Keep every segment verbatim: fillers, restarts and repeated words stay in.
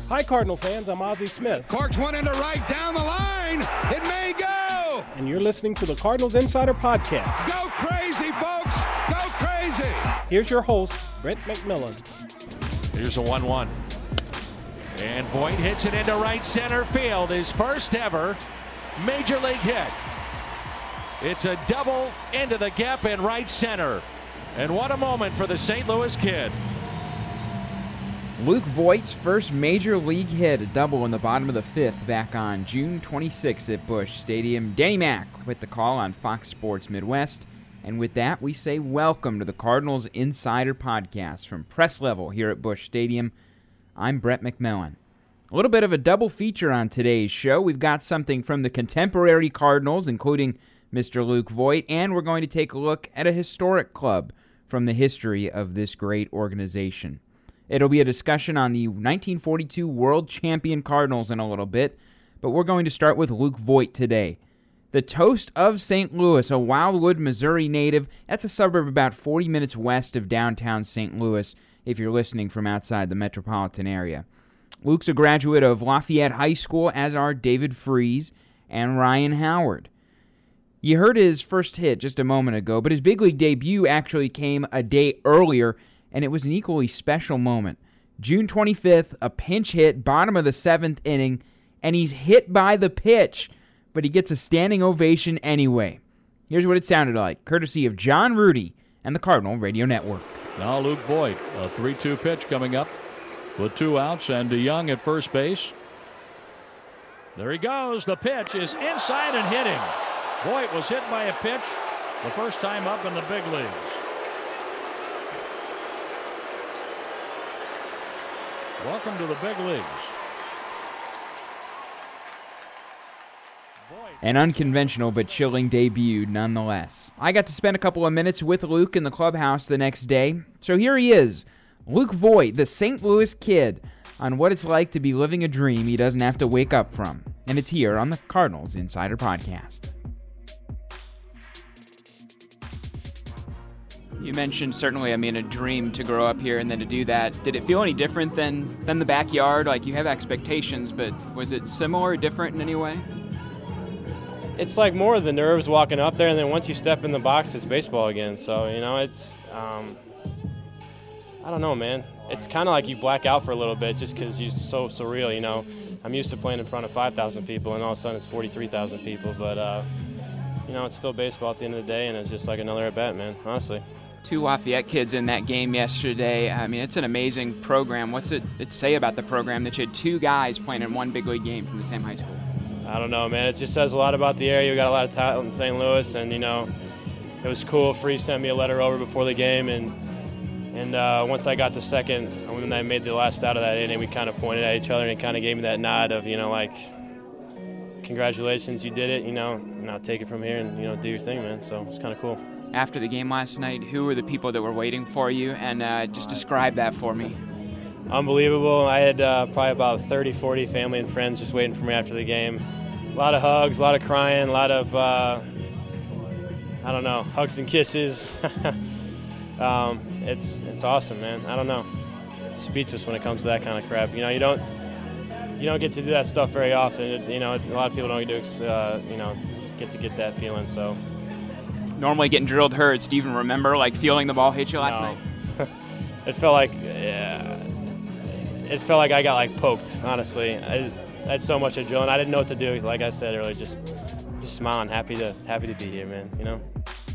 Hi, Cardinal fans. I'm Ozzie Smith. Corks one into right, down the line. It may go. And you're listening to the Cardinals Insider Podcast. Go crazy, folks. Go crazy. Here's your host, Brent McMillan. Here's a one one. And Voit hits it into right center field. His first ever major league hit. It's a double into the gap in right center. And what a moment for the Saint Louis Kid. Luke Voit's first major league hit, a double in the bottom of the fifth back on June twenty-sixth at Busch Stadium. Danny Mac with the call on Fox Sports Midwest. And with that, we say welcome to the Cardinals Insider Podcast from press level here at Busch Stadium. I'm Brett McMillan. A little bit of a double feature on today's show. We've got something from the contemporary Cardinals, including Mister Luke Voit, and we're going to take a look at a historic club from the history of this great organization. It'll be a discussion on the nineteen forty-two World Champion Cardinals in a little bit, but we're going to start with Luke Voit today. The toast of Saint Louis, a Wildwood, Missouri native. That's a suburb about forty minutes west of downtown Saint Louis, if you're listening from outside the metropolitan area. Luke's a graduate of Lafayette High School, as are David Freese and Ryan Howard. You heard his first hit just a moment ago, but his big league debut actually came a day earlier, and it was an equally special moment. June twenty-fifth, a pinch hit, bottom of the seventh inning, and he's hit by the pitch, but he gets a standing ovation anyway. Here's what it sounded like, courtesy of John Rudy and the Cardinal Radio Network. Now Luke Voit, a three two pitch coming up with two outs and DeYoung at first base. There he goes. The pitch is inside and hitting. Voit was hit by a pitch the first time up in the big leagues. Welcome to the big leagues. An unconventional but chilling debut nonetheless. I got to spend a couple of minutes with Luke in the clubhouse the next day. So here he is, Luke Voit, the Saint Louis Kid, on what it's like to be living a dream he doesn't have to wake up from. And it's here on the Cardinals Insider Podcast. You mentioned certainly, I mean, a dream to grow up here and then to do that. Did it feel any different than, than the backyard? Like, you have expectations, but was it similar or different in any way? It's like more of the nerves walking up there, and then once you step in the box, it's baseball again. So, you know, it's, um, I don't know, man. It's kind of like you black out for a little bit just because you're so surreal, you know. I'm used to playing in front of five thousand people, and all of a sudden it's forty-three thousand people. But, uh, you know, it's still baseball at the end of the day, and it's just like another at-bat, man, honestly. Two Lafayette kids in that game yesterday. I mean, it's an amazing program. What's it, it say about the program that you had two guys playing in one big league game from the same high school? I don't know, man. It just says a lot about the area. We got a lot of talent in Saint Louis, and, you know, it was cool. Free sent me a letter over before the game, and and uh, once I got to second, when I made the last out of that inning, we kind of pointed at each other, and it kind of gave me that nod of, you know, like, congratulations, you did it, you know, now take it from here and, you know, do your thing, man. So it's kind of cool. After the game last night, who were the people that were waiting for you? And uh, just describe that for me. Unbelievable. I had uh, probably about thirty, forty family and friends just waiting for me after the game. A lot of hugs, a lot of crying, a lot of, uh, I don't know, hugs and kisses. um, it's it's awesome, man. I don't know. It's speechless when it comes to that kind of crap. You know, you don't you don't get to do that stuff very often. You know, a lot of people don't get to, uh, you know, get to get that feeling. So. Normally getting drilled hurts. Do you even remember, like, feeling the ball hit you last no. night? It felt like, yeah, it felt like I got, like, poked, honestly. I, I had so much adrenaline. I didn't know what to do. Like I said earlier, just just smiling, happy to happy to be here, man, you know?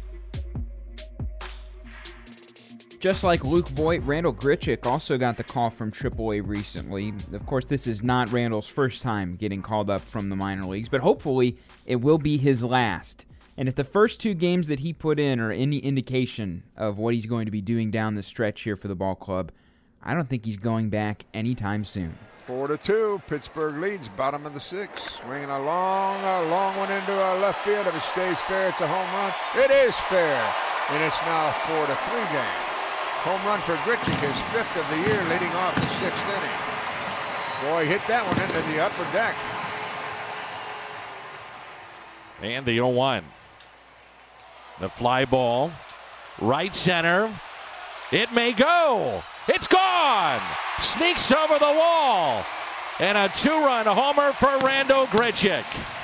Just like Luke Voit, Randal Grichuk also got the call from triple A recently. Of course, this is not Randall's first time getting called up from the minor leagues, but hopefully it will be his last. And if the first two games that he put in are any indication of what he's going to be doing down the stretch here for the ball club, I don't think he's going back anytime soon. Four to two, Pittsburgh leads, bottom of the sixth. Swinging a long, a long one into our left field. If it stays fair, it's a home run. It is fair, and it's now a four to three game. Home run for Grichuk, his fifth of the year, leading off the sixth inning. Boy, hit that one into the upper deck. And the oh one. The fly ball, right center. It may go. It's gone. Sneaks over the wall. and a two-run homer for Randal Grichuk.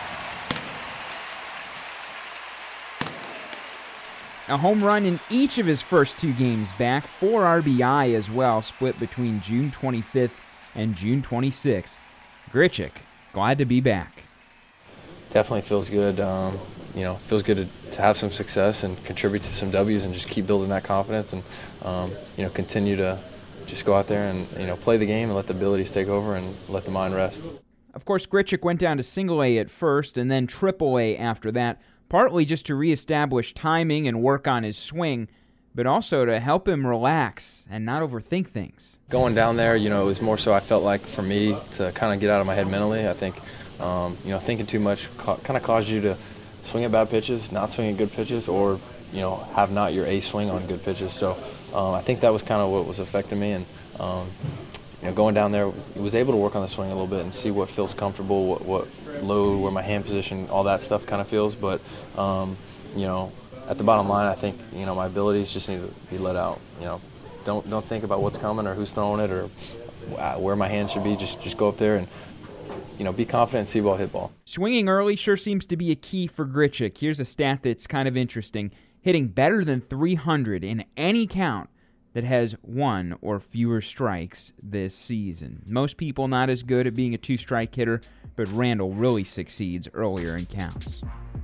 A home run in each of his first two games back, four R B I as well, split between June twenty-fifth and June twenty-sixth. Grichuk, glad to be back. Definitely feels good. Um, you know, feels good to, to have some success and contribute to some W's and just keep building that confidence and, um, you know, continue to just go out there and, you know, play the game and let the abilities take over and let the mind rest. Of course, Grichuk went down to single A at first and then triple A after that, partly just to reestablish timing and work on his swing, but also to help him relax and not overthink things. Going down there, you know, it was more so I felt like for me to kind of get out of my head mentally. I think, um, you know, thinking too much ca- kind of caused you to swing at bad pitches, not swing at good pitches, or, you know, have not your A swing on good pitches. So um, I think that was kind of what was affecting me. And, um, you know, going down there, was, was able to work on the swing a little bit and see what feels comfortable, what, what load, where my hand position, all that stuff kind of feels. But, um, you know, at the bottom line, I think, you know, my abilities just need to be let out. You know, don't don't think about what's coming or who's throwing it or where my hands should be. Just just go up there and, you know, be confident and see ball, hit ball. Swinging early sure seems to be a key for Grichuk. Here's a stat that's kind of interesting. Hitting better than three hundred in any count that has one or fewer strikes this season. Most people not as good at being a two-strike hitter, but Randal really succeeds earlier in counts.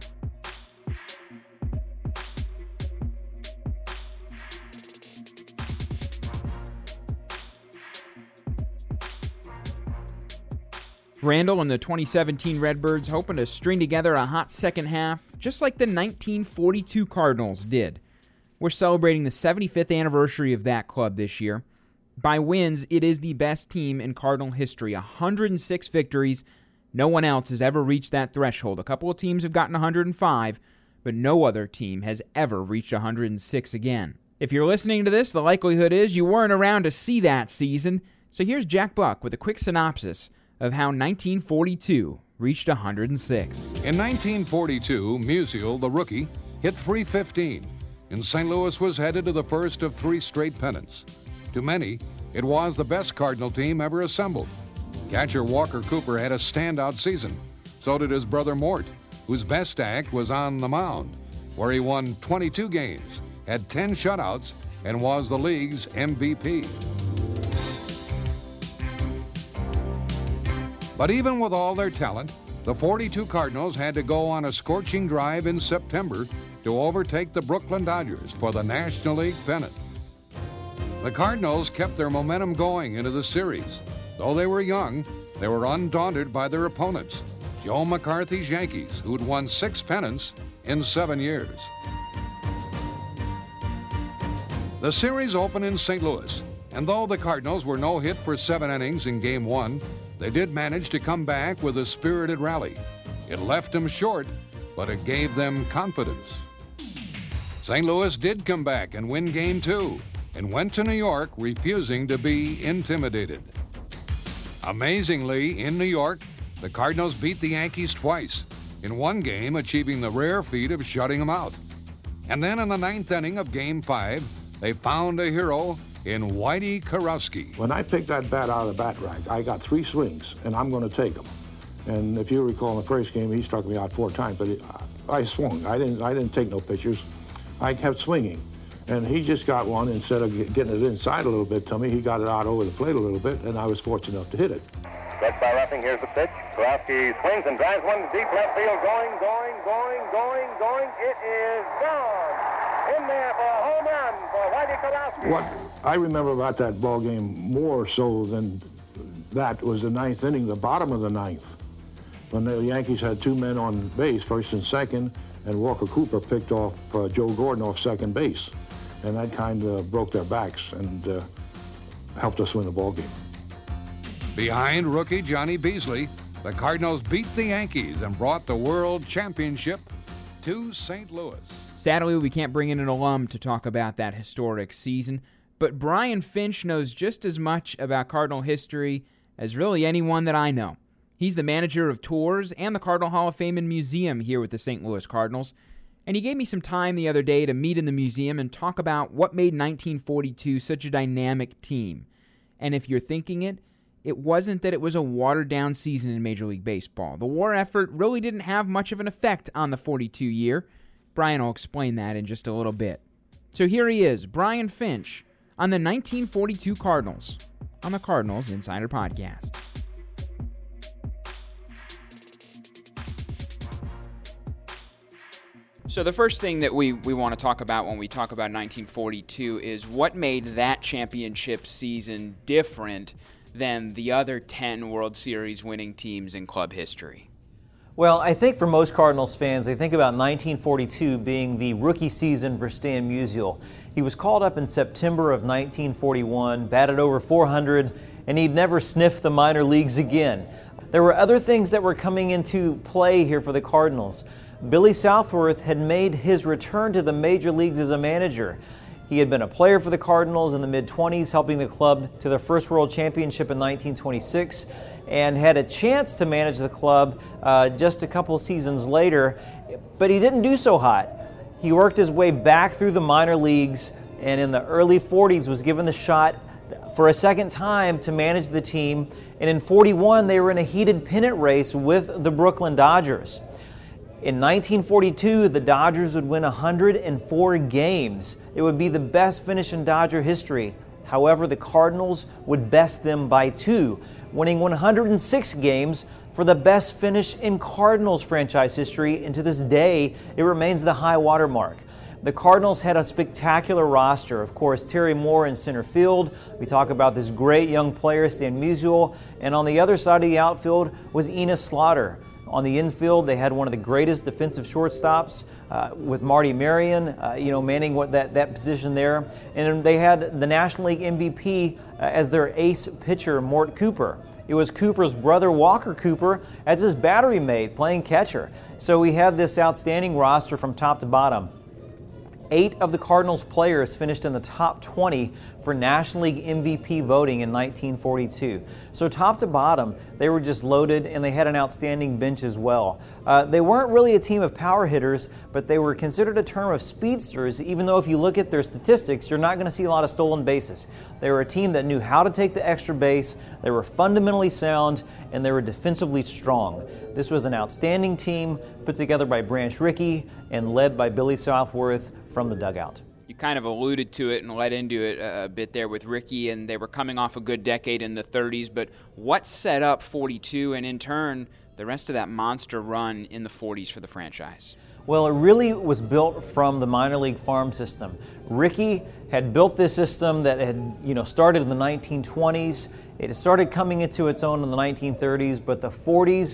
Randal and the twenty seventeen Redbirds hoping to string together a hot second half, just like the nineteen forty-two Cardinals did. We're celebrating the seventy-fifth anniversary of that club this year. By wins, it is the best team in Cardinal history. one hundred six victories. No one else has ever reached that threshold. A couple of teams have gotten one hundred five, but no other team has ever reached one hundred six again. If you're listening to this, the likelihood is you weren't around to see that season. So here's Jack Buck with a quick synopsis of how nineteen forty-two reached one hundred six. In nineteen forty-two, Musial, the rookie, hit three fifteen, and Saint Louis was headed to the first of three straight pennants. To many, it was the best Cardinal team ever assembled. Catcher Walker Cooper had a standout season. So did his brother Mort, whose best act was on the mound, where he won twenty-two games, had ten shutouts, and was the league's M V P. But even with all their talent, the forty-two Cardinals had to go on a scorching drive in September to overtake the Brooklyn Dodgers for the National League pennant. The Cardinals kept their momentum going into the series. Though they were young, they were undaunted by their opponents, Joe McCarthy's Yankees, who'd won six pennants in seven years. The series opened in Saint Louis, and though the Cardinals were no hit for seven innings in Game one, they did manage to come back with a spirited rally. It left them short, but it gave them confidence. Saint Louis did come back and win Game two, and went to New York refusing to be intimidated. Amazingly, in New York, the Cardinals beat the Yankees twice, in one game achieving the rare feat of shutting them out. And then in the ninth inning of Game five, they found a hero in Whitey Kurowski. When I picked that bat out of the bat rack, I got three swings, and I'm going to take them. And if you recall in the first game, he struck me out four times, but it, I swung. I didn't, I didn't take no pitchers. I kept swinging. And he just got one. Instead of getting it inside a little bit to me, he got it out over the plate a little bit, and I was fortunate enough to hit it. Stretched by Ruffing, here's the pitch. Kurowski swings and drives one to deep left field. Going, going, going, going, going. It is gone. In there for a home run for Whitey Kurowski. What I remember about that ball game more so than that was the ninth inning, the bottom of the ninth, when the Yankees had two men on base, first and second, and Walker Cooper picked off uh, Joe Gordon off second base. And that kind of broke their backs and uh, helped us win the ball game. Behind rookie Johnny Beasley, the Cardinals beat the Yankees and brought the World Championship to Saint Louis. Sadly, we can't bring in an alum to talk about that historic season, but Brian Finch knows just as much about Cardinal history as really anyone that I know. He's the manager of tours and the Cardinal Hall of Fame and Museum here with the Saint Louis Cardinals, and he gave me some time the other day to meet in the museum and talk about what made nineteen forty-two such a dynamic team. And if you're thinking it, it wasn't that it was a watered-down season in Major League Baseball. The war effort really didn't have much of an effect on the forty-two year. Brian will explain that in just a little bit. So here he is, Brian Finch, on the nineteen forty-two Cardinals, on the Cardinals Insider Podcast. So the first thing that we, we want to talk about when we talk about nineteen forty-two is what made that championship season different than the other ten World Series winning teams in club history. Well, I think for most Cardinals fans, they think about nineteen forty-two being the rookie season for Stan Musial. He was called up in September of nineteen forty-one, batted over four hundred, and he'd never sniffed the minor leagues again. There were other things that were coming into play here for the Cardinals. Billy Southworth had made his return to the major leagues as a manager. He had been a player for the Cardinals in the mid-twenties, helping the club to their first World Championship in nineteen twenty-six, and had a chance to manage the club uh, just a couple seasons later, but he didn't do so hot. He worked his way back through the minor leagues, and in the early forties was given the shot for a second time to manage the team, and in forty-one they were in a heated pennant race with the Brooklyn Dodgers. In nineteen forty-two, the Dodgers would win one hundred four games. It would be the best finish in Dodger history. However, the Cardinals would best them by two, winning one hundred six games for the best finish in Cardinals franchise history, and to this day, it remains the high water mark. The Cardinals had a spectacular roster. Of course, Terry Moore in center field. We talk about this great young player, Stan Musial, and on the other side of the outfield was Enos Slaughter. On the infield, they had one of the greatest defensive shortstops uh, with Marty Marion, uh, you know, manning what that, that position there. And they had the National League M V P uh, as their ace pitcher, Mort Cooper. It was Cooper's brother, Walker Cooper, as his battery mate, playing catcher. So we had this outstanding roster from top to bottom. Eight of the Cardinals players finished in the top twenty for National League M V P voting in nineteen forty-two. So top to bottom, they were just loaded, and they had an outstanding bench as well. Uh, they weren't really a team of power hitters, but they were considered a term of speedsters, even though if you look at their statistics, you're not going to see a lot of stolen bases. They were a team that knew how to take the extra base, they were fundamentally sound, and they were defensively strong. This was an outstanding team put together by Branch Rickey and led by Billy Southworth from the dugout. You kind of alluded to it and led into it a bit there with Rickey, and they were coming off a good decade in the thirties, but what set up forty-two and in turn the rest of that monster run in the forties for the franchise? Well, it really was built from the minor league farm system. Rickey had built this system that had, you know, started in the nineteen twenties. It started coming into its own in the nineteen thirties, but the forties,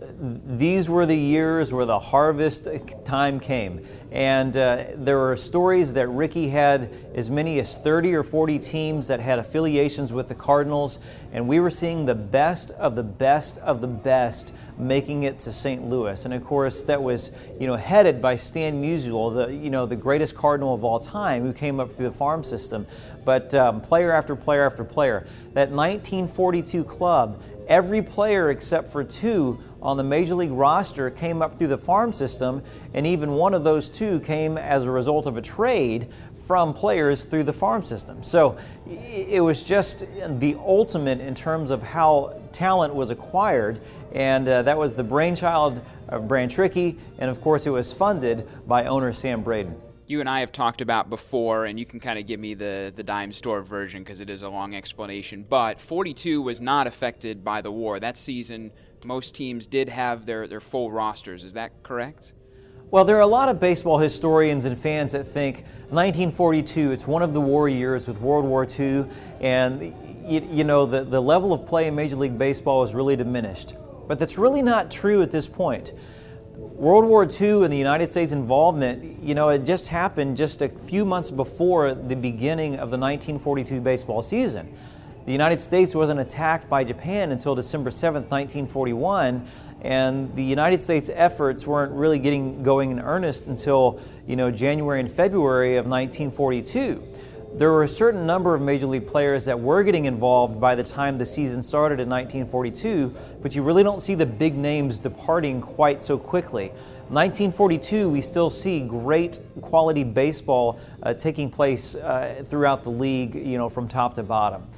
these were the years where the harvest time came. And uh, there were stories that Rickey had as many as thirty or forty teams that had affiliations with the Cardinals, and we were seeing the best of the best of the best making it to Saint Louis. And of course, that was, you know, headed by Stan Musial, the, you know, the greatest Cardinal of all time, who came up through the farm system. But um, player after player after player, that nineteen forty-two club, every player except for two on the Major League roster came up through the farm system, and even one of those two came as a result of a trade from players through the farm system. So it was just the ultimate in terms of how talent was acquired, and uh, that was the brainchild of Branch Rickey, and of course it was funded by owner Sam Braden. You and I have talked about before, and you can kind of give me the, the dime store version because it is a long explanation, but forty-two was not affected by the war. That season, most teams did have their, their full rosters. Is that correct? Well, there are a lot of baseball historians and fans that think nineteen forty-two, it's one of the war years with World War Two, and you, you know the, the level of play in Major League Baseball is really diminished. But that's really not true at this point. World War Two and the United States involvement, you know, it just happened just a few months before the beginning of the nineteen forty-two baseball season. The United States wasn't attacked by Japan until December seventh, nineteen forty-one, and the United States efforts weren't really getting going in earnest until, you know, January and February of nineteen forty-two. There were a certain number of Major League players that were getting involved by the time the season started in nineteen forty-two, but you really don't see the big names departing quite so quickly. nineteen forty-two, we still see great quality baseball uh, taking place uh, throughout the league, you know, from top to bottom.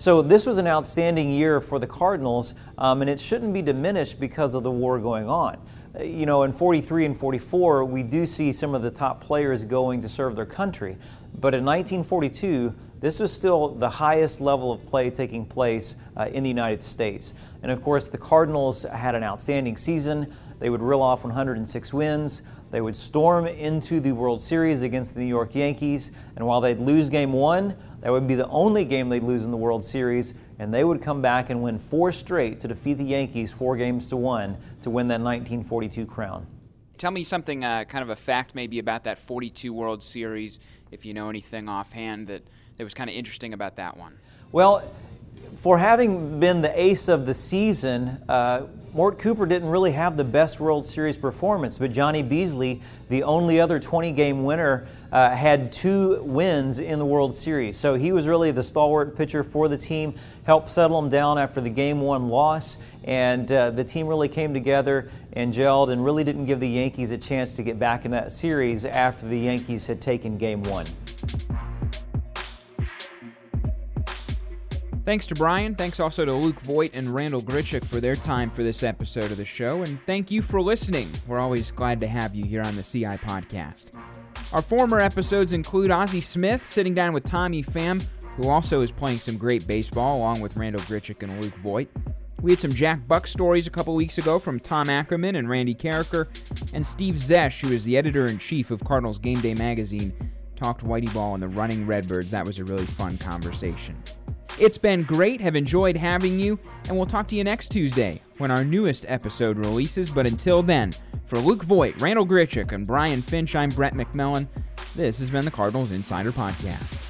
So this was an outstanding year for the Cardinals, um, and it shouldn't be diminished because of the war going on. You know, in forty-three and forty-four, we do see some of the top players going to serve their country. But in nineteen forty-two, this was still the highest level of play taking place uh, in the United States. And of course, the Cardinals had an outstanding season. They would reel off one hundred six wins. They would storm into the World Series against the New York Yankees. And while they'd lose game one, that would be the only game they'd lose in the World Series. And they would come back and win four straight to defeat the Yankees four games to one to win that nineteen forty-two crown. Tell me something, uh, kind of a fact maybe about that forty-two World Series, if you know anything offhand that, that was kind of interesting about that one. Well, for having been the ace of the season, uh, Mort Cooper didn't really have the best World Series performance, but Johnny Beasley, the only other twenty-game winner, uh, had two wins in the World Series. So he was really the stalwart pitcher for the team, helped settle them down after the game one loss, and uh, the team really came together and gelled and really didn't give the Yankees a chance to get back in that series after the Yankees had taken game one. Thanks to Brian. Thanks also to Luke Voigt and Randall Grichuk for their time for this episode of the show. And thank you for listening. We're always glad to have you here on the C I Podcast. Our former episodes include Ozzie Smith sitting down with Tommy Pham, who also is playing some great baseball, along with Randall Grichuk and Luke Voigt. We had some Jack Buck stories a couple weeks ago from Tom Ackerman and Randy Carricker. And Steve Zesh, who is the editor-in-chief of Cardinals Game Day magazine, talked Whitey Ball and the Running Redbirds. That was a really fun conversation. It's been great, have enjoyed having you, and we'll talk to you next Tuesday when our newest episode releases. But until then, for Luke Voigt, Randall Grichuk, and Brian Finch, I'm Brett McMillan. This has been the Cardinals Insider Podcast.